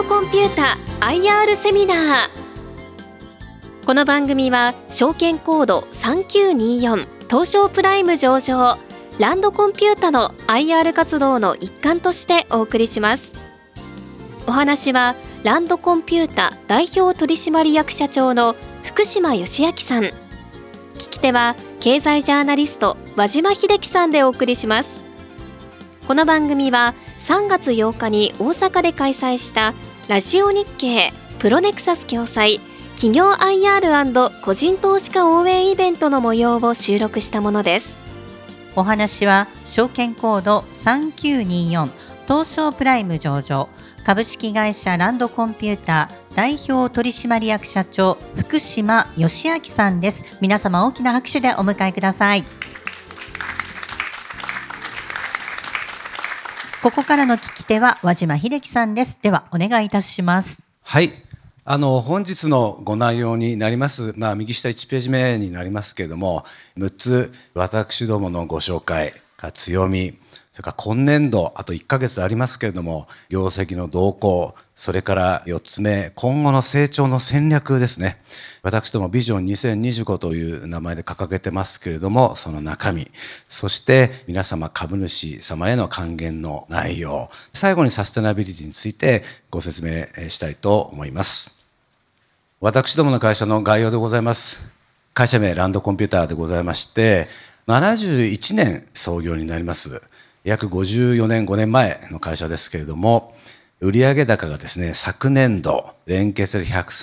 コンピュータ IR セミナー。この番組は証券コード3924東証プライム上場ランドコンピュータの IR 活動の一環としてお送りします。お話はランドコンピュータ代表取締役社長の福島義明さん。聞き手は経済ジャーナリスト和島秀樹さんでお送りします。この番組は3月8日に大阪で開催したラジオ日経プロネクサス共催企業 IR& 個人投資家応援イベントの模様を収録したものです。 お話は証券コード3924東証プライム上場株式会社ランドコンピュータ代表取締役社長福島義明さんです。皆様大きな拍手でお迎えください。ここからの聞き手は和島秀樹さんです。ではお願いいたします。 はい、本日のご内容になります、右下1ページ目になりますけれども、6つ私どものご紹介、強み、それから今年度あと1ヶ月ありますけれども業績の動向、それから4つ目、今後の成長の戦略ですね。私どもビジョン2025という名前で掲げてますけれども、その中身、そして皆様株主様への還元の内容、最後にサステナビリティについてご説明したいと思います。私どもの会社の概要でございます。会社名ランドコンピューターでございまして、71年創業になります。約54年5年前の会社ですけれども、売上高がですね、昨年度連結で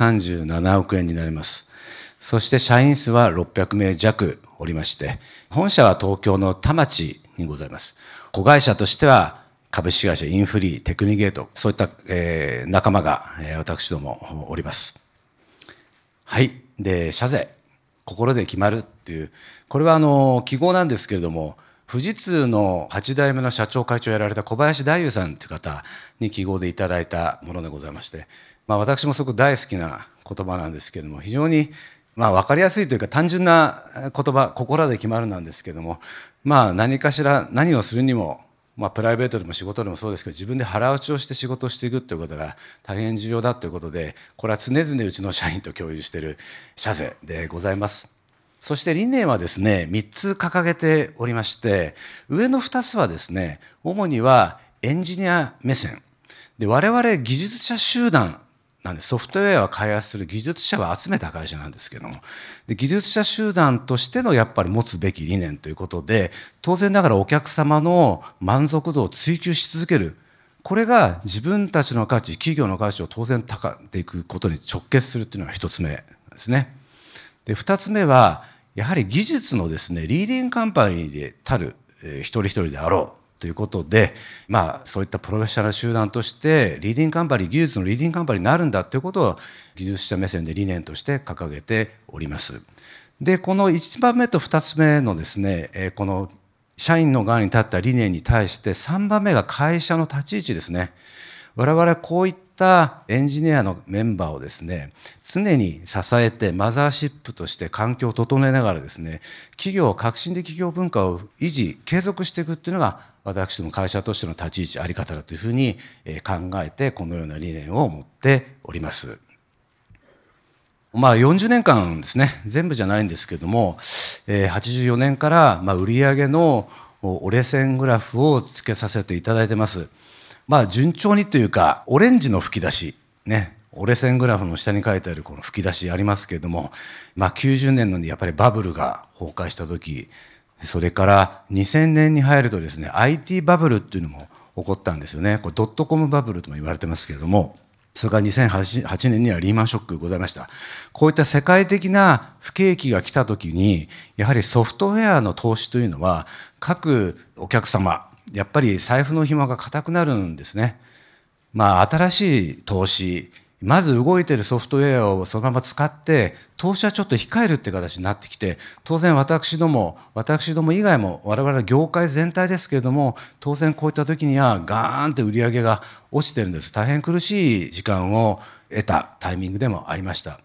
137億円になります。そして社員数は600名弱おりまして、本社は東京の田町にございます。子会社としては株式会社インフリー、テクニゲート、そういった、仲間が、私どもおります。はい。で、社税、心で決まるっていう、これは記号なんですけれども、富士通の8代目の社長会長をやられた小林大祐さんという方に記号でいただいたものでございまして、私もすごく大好きな言葉なんですけれども、非常に分かりやすいというか単純な言葉、心で決まるなんですけれども、何かしら何をするにも、プライベートでも仕事でもそうですけど、自分で腹落ちをして仕事をしていくということが大変重要だということで、これは常々うちの社員と共有している社税でございます。そして理念はですね、3つ掲げておりまして、上の2つはですね、主にはエンジニア目線で、我々技術者集団なんで、ソフトウェアを開発する技術者を集めた会社なんですけども、で技術者集団としてのやっぱり持つべき理念ということで、当然ながらお客様の満足度を追求し続ける、これが自分たちの価値、企業の価値を当然高めていくことに直結するというのが1つ目ですね。で2つ目はやはり技術のですね、リーディングカンパニーでたる、一人一人であろうということで、そういったプロフェッショナル集団としてリーディングカンパニー、技術のリーディングカンパニーになるんだということを技術者目線で理念として掲げております。でこの1番目と2つ目のですね、この社員の側に立った理念に対して3番目が会社の立ち位置ですね。我々こういったエンジニアのメンバーをですね、常に支えてマザーシップとして環境を整えながらですね、革新的企業文化を維持継続していくっていうのが私ども会社としての立ち位置、あり方だというふうに考えて、このような理念を持っております。40年間ですね、全部じゃないんですけども、84年から売上の折れ線グラフをつけさせていただいてます。順調にというか、オレンジの吹き出しね、折れ線グラフの下に書いてあるこの吹き出しありますけれども、90年のやっぱりバブルが崩壊した時、それから2000年に入るとですね、 IT バブルっていうのも起こったんですよね。これドットコムバブルとも言われてますけれども、それから2008年にはリーマンショックございました。こういった世界的な不景気が来た時に、やはりソフトウェアの投資というのは各お客様、やっぱり財布の紐が固くなるんですね。新しい投資、まず動いているソフトウェアをそのまま使って投資はちょっと控えるって形になってきて、当然私ども以外も我々は業界全体ですけれども、当然こういった時にはガーンって売り上げが落ちてるんです。大変苦しい時間を得たタイミングでもありました。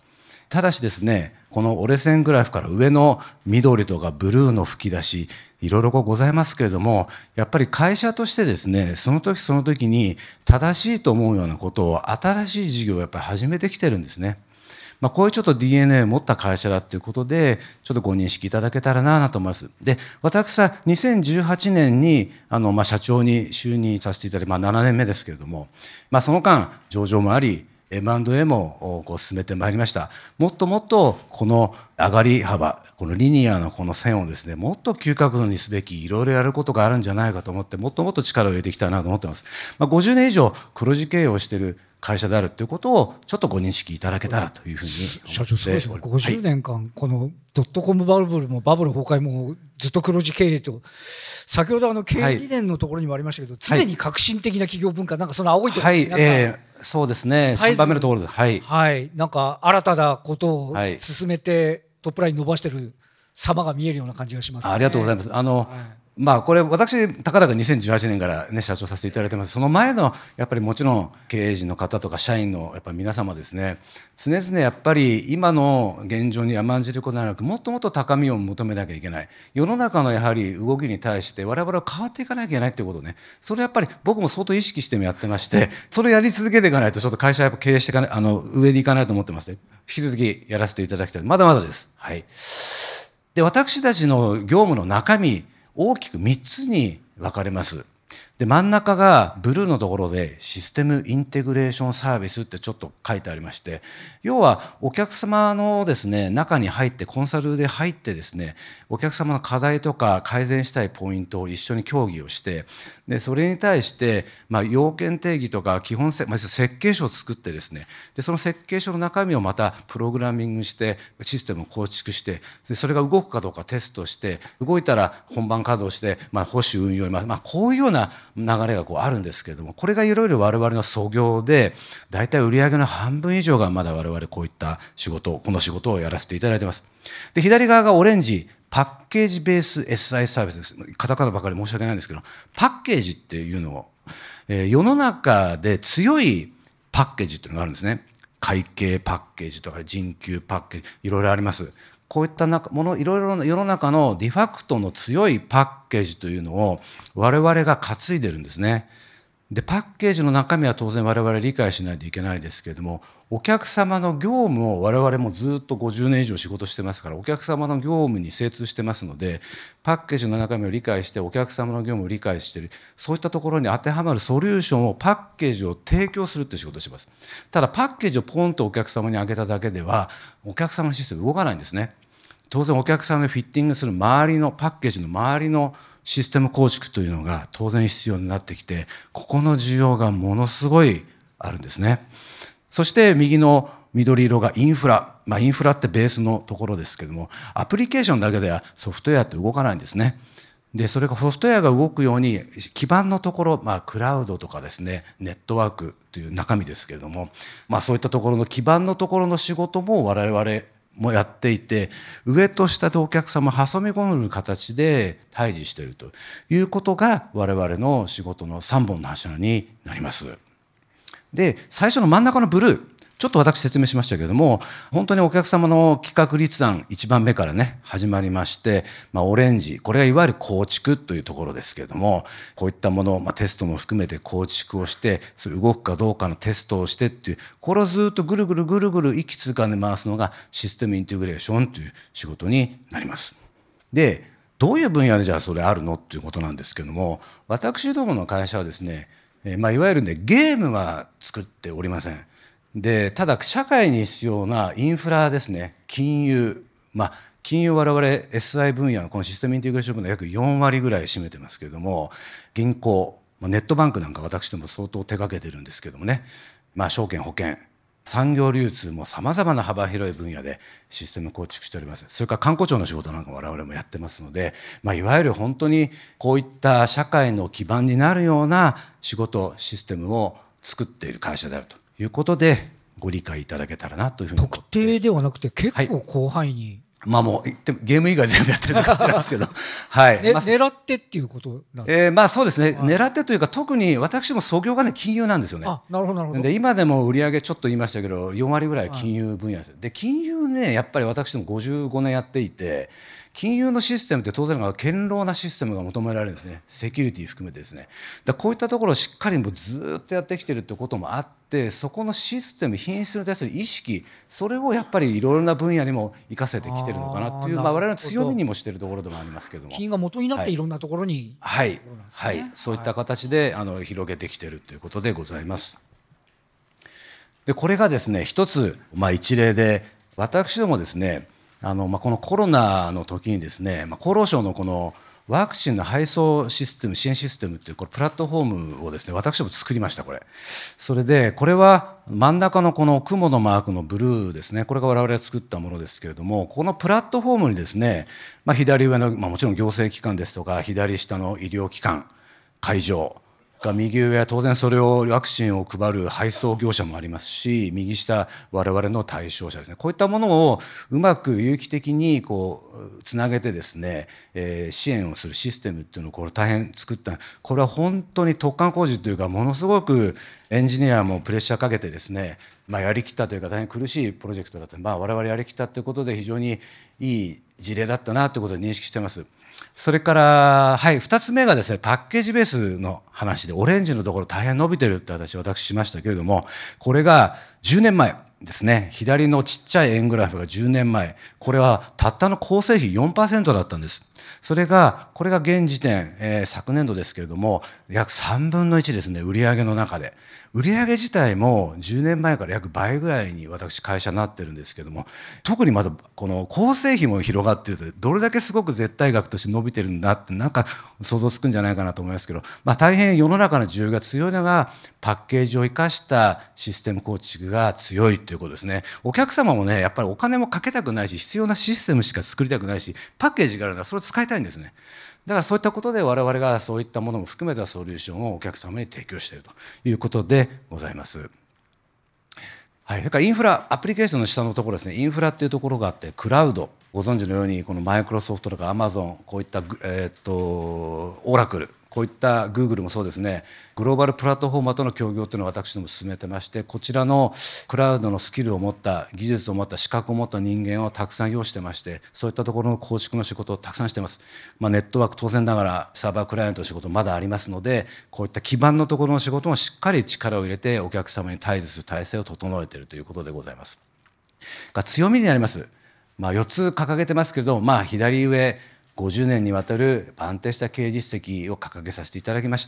ただしですね、この折れ線グラフから上の緑とかブルーの吹き出し、いろいろございますけれども、やっぱり会社としてですね、その時その時に正しいと思うようなことを、新しい事業をやっぱり始めてきてるんですね。こういうちょっと DNA を持った会社だということで、ちょっとご認識いただけたらなと思います。で、私は2018年に社長に就任させていただいて、7年目ですけれども、その間上場もあり、M&A も進めてまいりました。もっともっとこの上がり幅、このリニアのこの線をですね、もっと急角度にすべき、いろいろやることがあるんじゃないかと思って、もっともっと力を入れていきたいなと思っています。50年以上黒字経営をしている会社であるということをちょっっとご認識いただけたらというふうに思って社長すごいですね。50年間、このドットコムバブルもバブル崩壊もずっと黒字経営と、先ほど経営理念のところにもありましたけど、常に革新的な企業文化、なんかその青いところにそうですね、3番目のところです。 なんか新たなことを進めてトップライン伸ばしてる様が見えるような感じがしますね。 ありがとうございます。これ私たかだか2018年から、社長させていただいてます。その前のやっぱりもちろん経営陣の方とか社員のやっぱり皆様ですね、常々やっぱり今の現状に甘んじることではなく、もっともっと高みを求めなきゃいけない、世の中のやはり動きに対して我々は変わっていかなきゃいけないということをね、それやっぱり僕も相当意識してやってまして、それをやり続けていかないとちょっと会社やっぱ経営していかない、上にいかないと思ってますので、引き続きやらせていただきたい。まだまだです。で、私たちの業務の中身、大きく3つに分かれます。で、真ん中がブルーのところでシステムインテグレーションサービスってちょっと書いてありまして、要はお客様のですね、中に入ってコンサルで入ってですね、お客様の課題とか改善したいポイントを一緒に協議をして、でそれに対して要件定義とか基本設計書を作ってですね、でその設計書の中身をまたプログラミングしてシステムを構築して、でそれが動くかどうかテストして、動いたら本番稼働して、保守運用に、こういうような流れがあるんですけれども、これがいろいろ我々の創業で、だいたい売上の半分以上がまだ我々こういった仕事、この仕事をやらせていただいています。で、左側がオレンジ、パッケージベース SI サービスです。カタカナばかり申し訳ないんですけど、パッケージっていうのを、世の中で強いパッケージっていうのがあるんですね。会計パッケージとか人給パッケージ、いろいろあります。こういったもの、いろいろな世の中のディファクトの強いパッケージというのを我々が担いでるんですね。で、パッケージの中身は当然我々理解しないといけないですけれども、お客様の業務を我々もずっと50年以上仕事してますから、お客様の業務に精通してますので、パッケージの中身を理解してお客様の業務を理解している、そういったところに当てはまるソリューションをパッケージを提供するという仕事をします。ただパッケージをポンとお客様に上げただけではお客様のシステム動かないんですね。当然お客様にフィッティングする周りのパッケージの周りのシステム構築というのが当然必要になってきて、ここの需要がものすごいあるんですね。そして右の緑色がインフラ。インフラってベースのところですけども、アプリケーションだけではソフトウェアって動かないんですね。で、それがソフトウェアが動くように基盤のところ、クラウドとかですね、ネットワークという中身ですけれども、そういったところの基盤のところの仕事も我々もやっていて、上と下でお客様を挟み込む形で対峙しているということが我々の仕事の3本の柱になります。で、最初の真ん中のブルー、ちょっと私説明しましたけれども、本当にお客様の企画立案1番目からね始まりまして、オレンジ、これがいわゆる構築というところですけれども、こういったものを、テストも含めて構築をして、それ動くかどうかのテストをしてっていう、これをずっとぐるぐるぐるぐる息つかんで回すのがシステムインテグレーションという仕事になります。で、どういう分野でじゃあそれあるのっていうことなんですけども、私どもの会社はですね、いわゆるねゲームは作っておりません。で、ただ社会に必要なインフラですね、金融、金融我々 SI 分野のこのシステムインテグレーション分野の約4割ぐらい占めてますけれども、銀行、ネットバンクなんか私ども相当手掛けてるんですけどもね、証券保険、産業流通もさまざまな幅広い分野でシステム構築しております。それから観光庁の仕事なんか我々もやってますので、いわゆる本当にこういった社会の基盤になるような仕事システムを作っている会社であるということでご理解いただけたらなというふうに思って。 特定ではなくて結構広範囲にもう言ってもゲーム以外全部やってる感じなんですけどはい、 狙ってっていうことなんですか？ そうですね、狙ってというか特に私も創業がね金融なんですよね。 なるほどなるほど。 で今でも売上ちょっと言いましたけど4割ぐらい金融分野です。で金融ねやっぱり私も55年やっていて、金融のシステムって当然ながら堅牢なシステムが求められるんですね。セキュリティ含めてですね。こういったところをしっかりもうずっとやってきてるってこともあって、そこのシステム品質に対する意識、それをやっぱりいろいろな分野にも活かせてきてるのかなっていう、我々の強みにもしているところでもありますけども、 金が元になっていろんなところに、 はいそういった形で広げてきているということでございます。でこれがですね一つ、一例で、私どもですねこのコロナの時にですね、厚労省のこのワクチンの配送システム、支援システムっていうこれプラットフォームをですね私ども作りました。それでこれは真ん中のこの雲のマークのブルーですね、これが我々が作ったものですけれども、このプラットフォームにですね、左上の、もちろん行政機関ですとか、左下の医療機関、会場が右上は当然それをワクチンを配る配送業者もありますし、右下我々の対象者ですね、こういったものをうまく有機的につなげてですね、支援をするシステムっていうのをこれ大変作った。これは本当に突貫工事というか、ものすごくエンジニアもプレッシャーかけてですね、やりきったというか大変苦しいプロジェクトだった。我々やりきったということで非常にいい事例だったなということで認識しています。それから、2つ目がですね、パッケージベースの話で、オレンジのところ大変伸びてるって私しましたけれども、これが10年前ですね、左のちっちゃい円グラフが10年前、これはたったの構成費 4% だったんです。これが現時点、昨年度ですけれども、約3分の1ですね、売上の中で。売上自体も10年前から約倍ぐらいに私会社になってるんですけども、特にまだこの構成費も広がっていると、どれだけすごく絶対額として伸びてるんだって想像つくんじゃないかなと思いますけど、大変世の中の需要が強いのがパッケージを生かしたシステム構築が強いということですね。お客様もねやっぱりお金もかけたくないし、必要なシステムしか作りたくないし、パッケージがあるならそれを使いたいんですね。だからそういったことで我々がそういったものも含めたソリューションをお客様に提供しているということでございます。それからインフラ、アプリケーションの下のところですね、インフラっていうところがあって、クラウド、ご存知のようにこのマイクロソフトとかアマゾン、こういったオラクル、こういったグーグルもそうですね、グローバルプラットフォーマーとの協業というのを私ども進めてまして、こちらのクラウドのスキルを持った、技術を持った、資格を持った人間をたくさん要してまして、そういったところの構築の仕事をたくさんしています。ネットワーク、当然ながらサーバークライアントの仕事まだありますので、こういった基盤のところの仕事もしっかり力を入れてお客様に対峙する体制を整えているということでございます。強みになります。4つ掲げてますけれども、左上50年にわたる安定した経営実績を掲げさせていただきました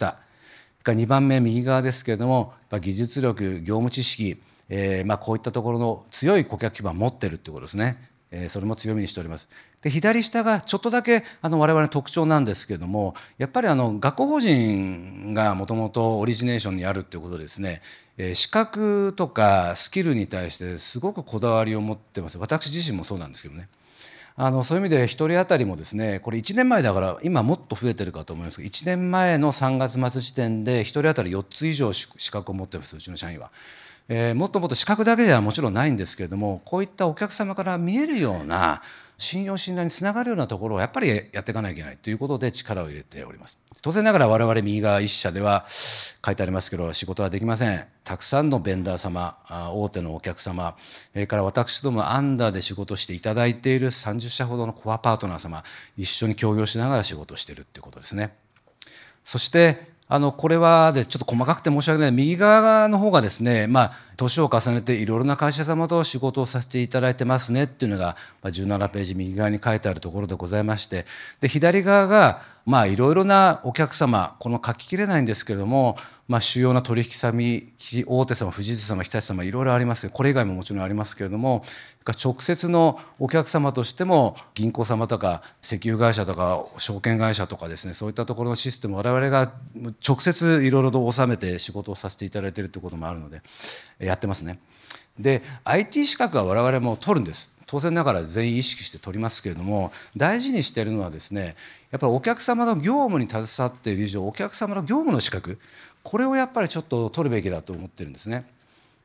。2番目右側ですけれども、技術力、業務知識、こういったところの強い顧客基盤を持っているということですね。それも強みにしております。で左下がちょっとだけ我々の特徴なんですけれども、やっぱり学校法人がもともとオリジネーションにあるということでですね、資格とかスキルに対してすごくこだわりを持ってます。私自身もそうなんですけどね。そういう意味で1人当たりもですね、これ1年前だから今もっと増えてるかと思いますけど、1年前の3月末時点で1人当たり4つ以上資格を持ってます、うちの社員は。もっともっと資格だけではもちろんないんですけれども、こういったお客様から見えるような信用信頼につながるようなところをやっぱりやっていかなきゃいけないということで力を入れております。当然ながら我々右側1社では書いてありますけど仕事はできません。たくさんのベンダー様、大手のお客様、それから私どもアンダーで仕事していただいている30社ほどのコアパートナー様、一緒に協業しながら仕事をしているということですね。そしてこれはでちょっと細かくて申し訳ない、右側の方がですね、年を重ねていろいろな会社様と仕事をさせていただいてますねっていうのが17ページ右側に書いてあるところでございまして、で左側がいろいろなお客様、この書ききれないんですけれども、主要な取引先、大手様、富士通様、日立様、いろいろありますけど、これ以外ももちろんありますけれども、直接のお客様としても銀行様とか石油会社とか証券会社とかですね、そういったところのシステムを我々が直接いろいろと収めて仕事をさせていただいているということもあるのでやってますね。で IT 資格は我々も取るんです。当然ながら全員意識して取りますけれども、大事にしているのはですね、やっぱりお客様の業務に携わっている以上、お客様の業務の資格、これをやっぱりちょっと取るべきだと思ってるんですね。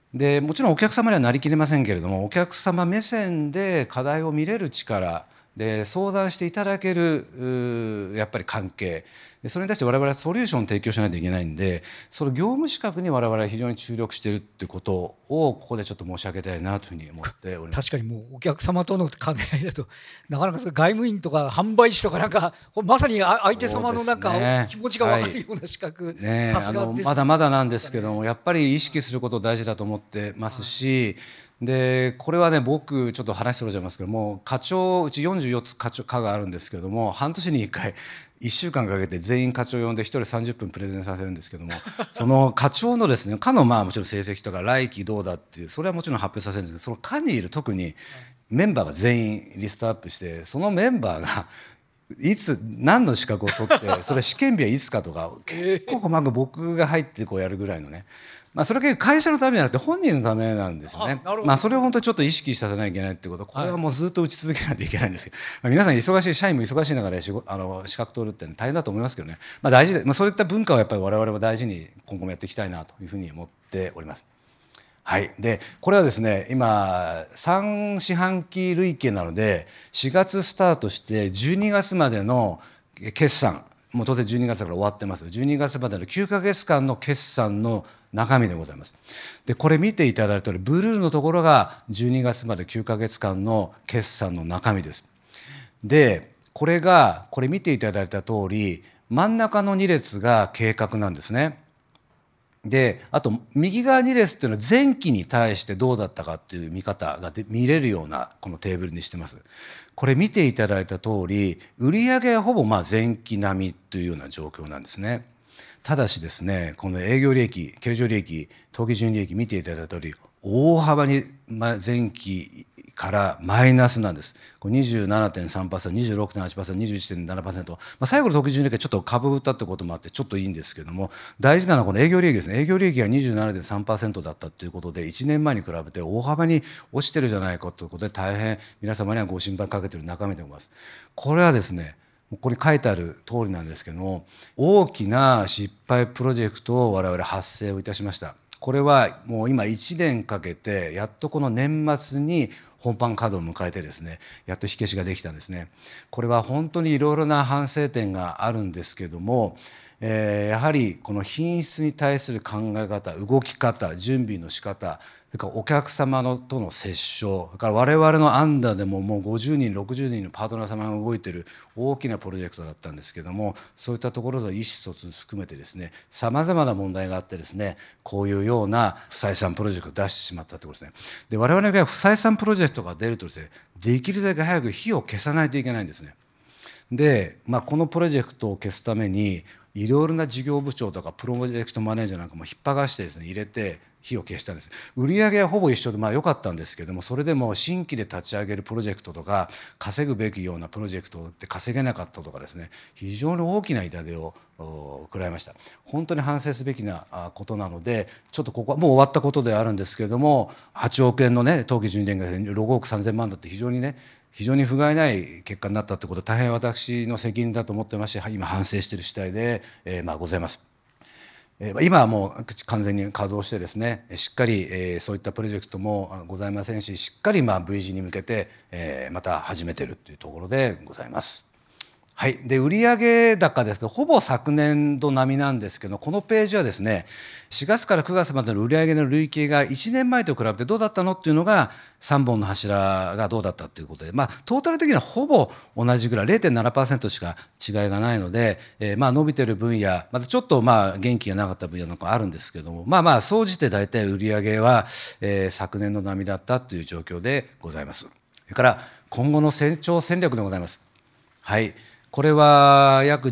でもちろんお客様にはなりきれませんけれども、お客様目線で課題を見れる力で相談していただけるやっぱり関係で、それに対して我々はソリューションを提供しないといけないんで、その業務資格に我々は非常に注力しているっていうことをここでちょっと申し上げたいなというふうに思っております。 確かにもうお客様との兼ね合いだとなかなか外務員とか販売士とかなんかまさに相手様のなんか気持ちが分かるような資格、さすがです。 まだまだなんですけども、やっぱり意識すること大事だと思ってますし、でこれはね、僕ちょっと話しておられますけども、課長うち44つ課があるんですけども、半年に1回1週間かけて全員課長呼んで1人30分プレゼンさせるんですけども、その課長のですね、課のもちろん成績とか来期どうだっていう、それはもちろん発表させるんですけど、その課にいる特にメンバーが全員リストアップして、そのメンバーがいつ何の資格を取ってそれ試験日はいつかとか結構細かく僕が入ってこうやるぐらいのね、それは会社のためじゃなくて本人のためなんですよね。それを本当にちょっと意識させなきゃいけないってこと、これはもうずっと打ち続けないといけないんですけど、皆さん忙しい、社員も忙しい中で資格取るって大変だと思いますけどね、大事で、そういった文化をやっぱり我々は大事に今後もやっていきたいなというふうに思っております。はい、でこれはですね、今3四半期累計なので4月スタートして12月までの決算、もう当然12月から終わってます。12月までの9ヶ月間の決算の中身でございます。でこれ見ていただいた通り、ブルーのところが12月まで9ヶ月間の決算の中身です。でこれ見ていただいた通り、真ん中の2列が計画なんですね。であと右側2列っていうのは前期に対してどうだったかっていう見方が見れるようなこのテーブルにしてます。これ見ていただいた通り、売上はほぼ前期並みというような状況なんですね。ただしですね、この営業利益、経常利益、当期純利益見ていただいた通り、大幅に前期からマイナスなんです。27.3%、26.8%、21.7%、最後の当期純利益はちょっと株売ったってこともあってちょっといいんですけども、大事なのはこの営業利益ですね。営業利益が 27.3% だったということで、1年前に比べて大幅に落ちてるじゃないかということで、大変皆様にはご心配かけている中身でございます。これはですね、ここに書いてある通りなんですけども、大きな失敗プロジェクトを我々発生をいたしました。これはもう今1年かけてやっとこの年末に本番稼働を迎えてですね、やっと火消しができたんですね。これは本当にいろいろな反省点があるんですけども、やはりこの品質に対する考え方、動き方、準備の仕方、それからお客様との接触、それから我々のアンダーでももう50人60人のパートナー様が動いている大きなプロジェクトだったんですけども、そういったところの意思疎通含めてですね、さまざまな問題があってですね、こういうような不採算プロジェクトを出してしまったということですね。で我々が不採算プロジェクトが出るとですね、できるだけ早く火を消さないといけないんですね。で、このプロジェクトを消すためにいろいろな事業部長とかプロジェクトマネージャーなんかも引っ張がしてですね、入れて火を消したんです。売上はほぼ一緒で良かったんですけども、それでも新規で立ち上げるプロジェクトとか稼ぐべきようなプロジェクトって稼げなかったとかですね、非常に大きな痛手を食らいました。本当に反省すべきなことなので、ちょっとここはもう終わったことではあるんですけれども、8億円のね当期純利益が6億3000万だって非常に不甲斐ない結果になったということは大変私の責任だと思っていますし、今反省している次第で、ございます。今はもう完全に稼働してですね、しっかりそういったプロジェクトもございませんし、しっかりV 字に向けてまた始めているというところでございます。はい、で売上高ですとほぼ昨年度並みなんですけど、このページはですね、4月から9月までの売上の累計が1年前と比べてどうだったのっていうのが3本の柱がどうだったということで、トータル的にはほぼ同じぐらい 0.7% しか違いがないので、伸びてる分野、またちょっと元気がなかった分野なんかあるんですけども、総じて大体売上は、昨年の並みだったという状況でございます。それから今後の成長戦略でございます。はい、これは約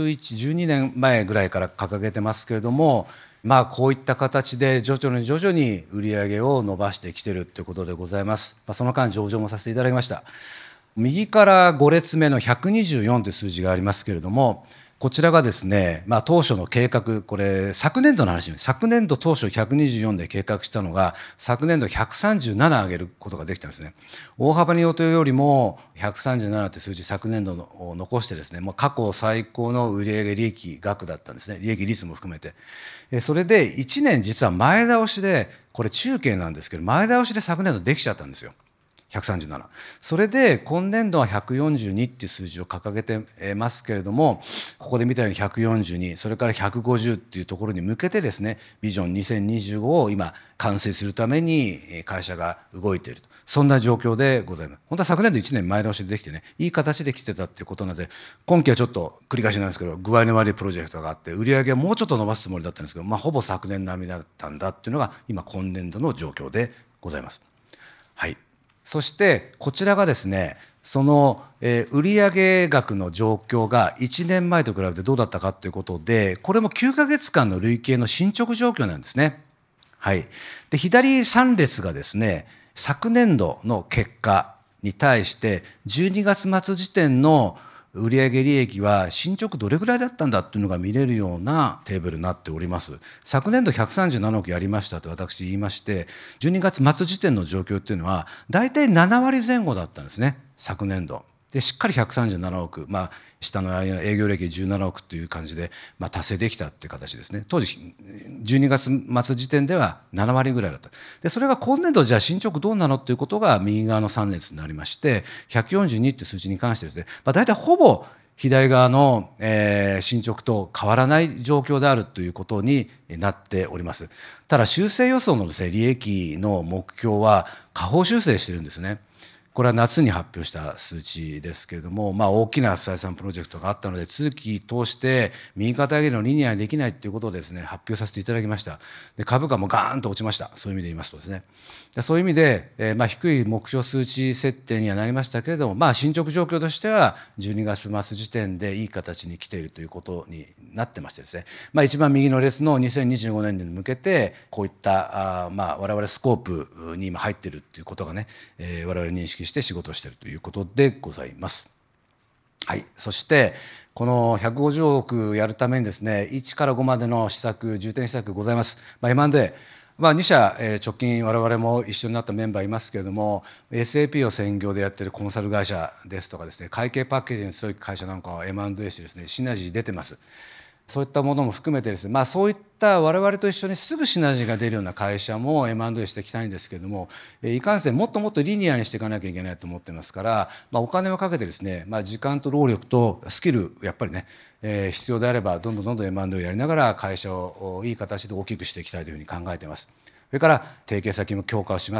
12年前ぐらいから掲げてますけれども、こういった形で徐々に売上を伸ばしてきているということでございます。その間上場もさせていただきました。右から5列目の124という数字がありますけれども、こちらがですね、当初の計画、これ昨年度の話です。昨年度当初124で計画したのが昨年度137上げることができたんですね。大幅に予定よりも137という数字昨年度を残してですね、過去最高の売上利益額だったんですね。利益率も含めて。それで1年実は前倒しでこれ中計なんですけど、前倒しで昨年度できちゃったんですよ。137。それで今年度は142っていう数字を掲げてますけれども、ここで見たように142、それから150っていうところに向けてですね、ビジョン2025を今完成するために会社が動いていると、そんな状況でございます。本当は昨年度1年前倒しでできてね、いい形で来てたっていうことなので、今期はちょっと繰り返しなんですけど、具合の悪いプロジェクトがあって、売上はもうちょっと伸ばすつもりだったんですけど、ほぼ昨年並みだったんだっていうのが今今年度の状況でございます。はい。そしてこちらがですね、その売上額の状況が1年前と比べてどうだったかということで、これも9ヶ月間の累計の進捗状況なんですね。はい。で、左3列がですね、昨年度の結果に対して12月末時点の売上利益は進捗どれぐらいだったんだっていうのが見れるようなテーブルになっております。昨年度137億やりましたと私言いまして、12月末時点の状況っていうのは大体7割前後だったんですね、昨年度。で、しっかり137億、下の営業利益17億という感じで、達成できたっていう形ですね。当時12月末時点では7割ぐらいだった。で、それが今年度じゃあ進捗どうなのっていうことが右側の3列になりまして、142って数字に関してですね、大体ほぼ左側の進捗と変わらない状況であるということになっております。ただ修正予想のですね、利益の目標は下方修正してるんですね。これは夏に発表した数値ですけれども、大きな不採算プロジェクトがあったので、通期通して右肩上げのリニアにできないということをですね、発表させていただきました。で、株価もガーンと落ちました。そういう意味で言いますとですね。そういう意味で、低い目標数値設定にはなりましたけれども、進捗状況としては12月末時点でいい形に来ているということになってましてですね、一番右の列の2025年に向けて、こういった我々スコープに今入っているということがね、我々認識して仕事をしているということでございます。はい。そしてこの150億やるためにですね、1から5までの施策、重点施策ございます。M&A、2社直近我々も一緒になったメンバーいますけれども、 SAP を専業でやっているコンサル会社ですとかですね、会計パッケージに強い会社なんかは M&A してですね、シナジー出てます。そういったものも含めてですね、そういった我々と一緒にすぐシナジーが出るような会社も M&A していきたいんですけれども、いかんせんもっともっとリニアにしていかなきゃいけないと思ってますから、お金をかけてですね、時間と労力とスキルやっぱりね、必要であればどんどん M&A をやりながら会社をいい形で大きくしていきたいというふうに考えています。それから提携先も強化をします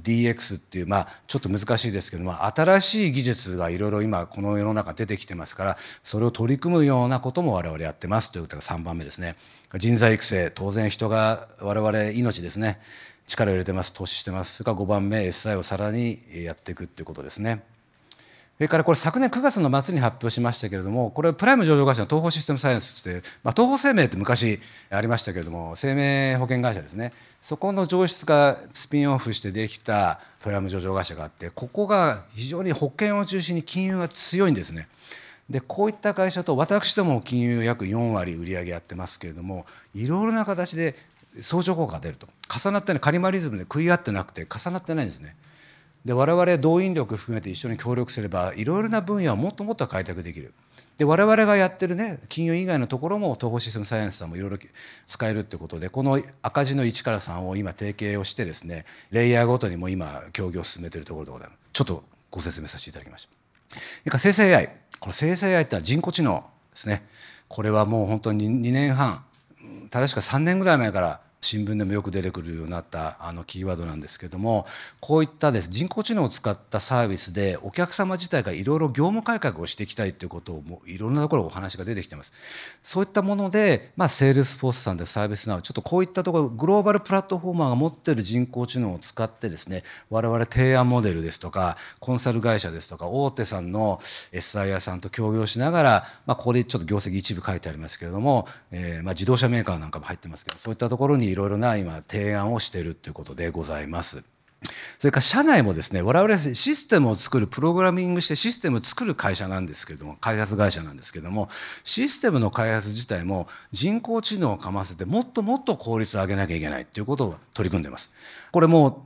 DX っていう、ちょっと難しいですけども、新しい技術がいろいろ今この世の中出てきてますから、それを取り組むようなことも我々やってますということが3番目ですね。人材育成、当然人が我々命ですね、力を入れてます、投資してます。それから5番目 SI をさらにやっていくっていうことですね。それからこれ昨年9月の末に発表しましたけれども、これプライム上場会社の東方システムサイエンスとして、東方生命って昔ありましたけれども、生命保険会社ですね、そこの上質がスピンオフしてできたプライム上場会社があって、ここが非常に保険を中心に金融が強いんですね。で、こういった会社と私ども金融約4割売り上げやってますけれども、いろいろな形で相乗効果が出ると、重なってない、カニバリズムで食い合ってなくて重なってないんですね。で、我々動員力含めて一緒に協力すればいろいろな分野をもっともっと開拓できる。で、我々がやってるね、金融以外のところも東方システムサイエンスさんもいろいろ使えるってことで、この赤字の1から3を今提携をしてですね、レイヤーごとにも今協議を進めているところでございます。ちょっとご説明させていただきました。それから生成 AI、 この生成 AI ってのは人工知能ですね。これはもう本当に2年半、確か3年ぐらい前から新聞でもよく出てくるようになったキーワードなんですけども、こういったです人工知能を使ったサービスでお客様自体がいろいろ業務改革をしていきたいということをもういろんなところお話が出てきてます。そういったもので、セールスフォースさんでサービスなどちょっとこういったところグローバルプラットフォーマーが持っている人工知能を使ってですね、我々提案モデルですとかコンサル会社ですとか大手さんの SIR さんと協業しながら、ここでちょっと業績一部書いてありますけれども、自動車メーカーなんかも入ってますけど、そういったところにいろいろな今提案をしているということでございます。それから社内もですね、我々システムを作る、プログラミングしてシステムを作る会社なんですけれども、開発会社なんですけれども、システムの開発自体も人工知能をかませてもっともっと効率を上げなきゃいけないということを取り組んでいます。これも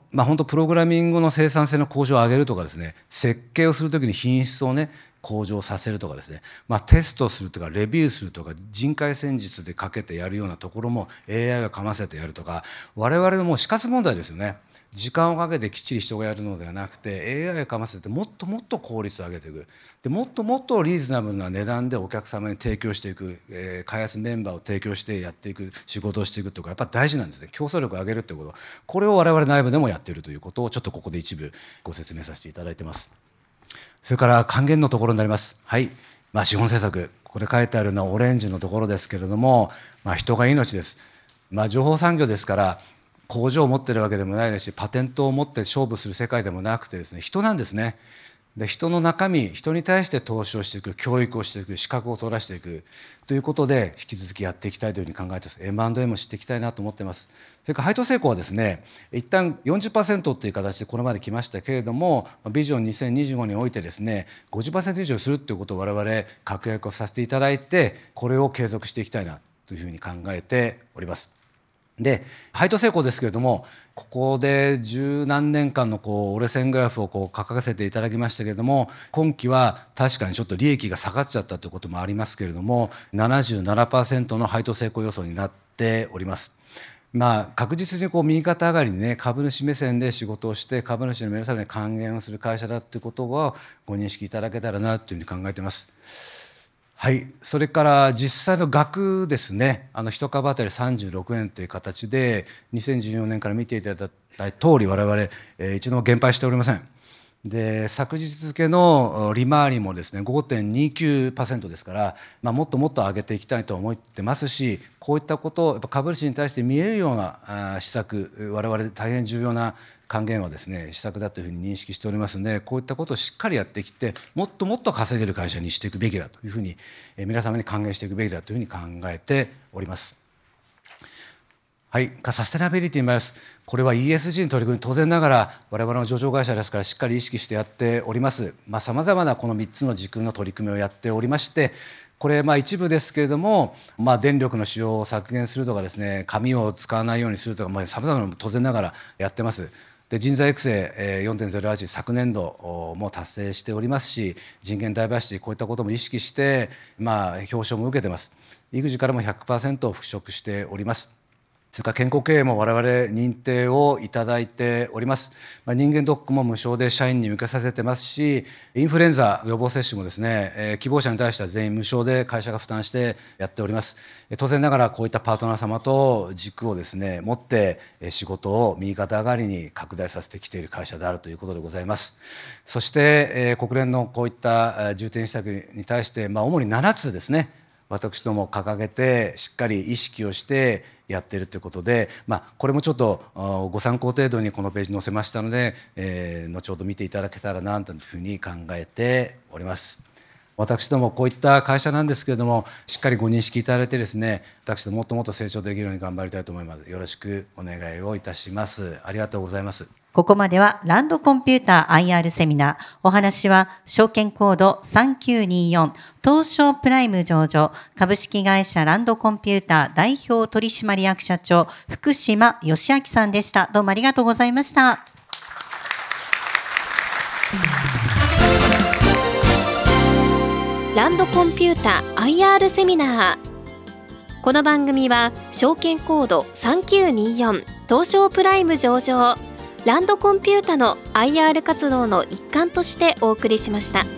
本当プログラミングの生産性の向上を上げるとかですね、設計をするときに品質をね向上させるとかですね、テストするとかレビューするとか人海戦術でかけてやるようなところも AI をかませてやるとか、我々のもう死活問題ですよね。時間をかけてきっちり人がやるのではなくて AI をかませてもっともっと効率を上げていく、でもっともっとリーズナブルな値段でお客様に提供していく、開発メンバーを提供してやっていく仕事をしていくとかやっぱ大事なんですね。競争力を上げるということ、これを我々内部でもやっているということをちょっとここで一部ご説明させていただいています。それから還元のところになります。はい、資本政策、ここで書いてあるのはオレンジのところですけれども、人が命です。情報産業ですから工場を持っているわけでもないですし、パテントを持って勝負する世界でもなくてですね、人なんですね。で人の中身、人に対して投資をしていく、教育をしていく、資格を取らせていくということで引き続きやっていきたいというふうに考えています。 M&A もしていきたいなと思っています。それから配当成功はですね、一旦 40% という形でこれまで来ましたけれども、ビジョン2025においてですね 50% 以上するということを我々確約をさせていただいて、これを継続していきたいなというふうに考えております。で配当成功ですけれども、ここで十何年間の折れ線グラフを掲げせていただきましたけれども、今期は確かにちょっと利益が下がっちゃったということもありますけれども 77% の配当成功予想になっております。確実に右肩上がりにね、株主目線で仕事をして株主の皆様に還元をする会社だということをご認識いただけたらなというふうに考えています。はい、それから実際の額ですね、1株当たり36円という形で2014年から見ていただいた通り我々一度も減配しておりません。で昨日付の利回りもですね 5.29% ですから、もっともっと上げていきたいと思ってますし、こういったことをやっぱ株主に対して見えるような施策、我々大変重要な還元はですね施策だというふうに認識しておりますので、こういったことをしっかりやってきてもっともっと稼げる会社にしていくべきだというふうに皆様に還元していくべきだというふうに考えております。はい、サステナビリティに参ります。これは ESG に取り組み、当然ながら我々の上場会社ですからしっかり意識してやっております。さまざまなこの3つの軸の取り組みをやっておりまして、これ一部ですけれども、電力の使用を削減するとかですね、紙を使わないようにするとか、さまざまな当然ながらやってます。で人材育成 4.08 昨年度も達成しておりますし、人権ダイバーシティこういったことも意識して表彰も受けてます。育児からも 100% 復職しております。それから健康経営も我々認定をいただいております。人間ドックも無償で社員に受けさせてますし、インフルエンザ予防接種もですね、希望者に対しては全員無償で会社が負担してやっております。当然ながらこういったパートナー様と軸をですね持って仕事を右肩上がりに拡大させてきている会社であるということでございます。そして国連のこういった重点施策に対して主に7つですね、私ども掲げてしっかり意識をしてやっているということで、これもちょっとご参考程度にこのページに載せましたので、後ほど見ていただけたらなというふうに考えております。私どもこういった会社なんですけれども、しっかりご認識いただいてですね、私どももっともっと成長できるように頑張りたいと思います。よろしくお願いをいたします。ありがとうございます。 ここまではランドコンピューター IR セミナー。お話は証券コード3924東証プライム上場株式会社ランドコンピューター代表取締役社長福島義明さんでした。どうもありがとうございました。 ランドコンピュータ IR セミナー。この番組は証券コード3924東証プライム上場ランドコンピュータの IR 活動の一環としてお送りしました。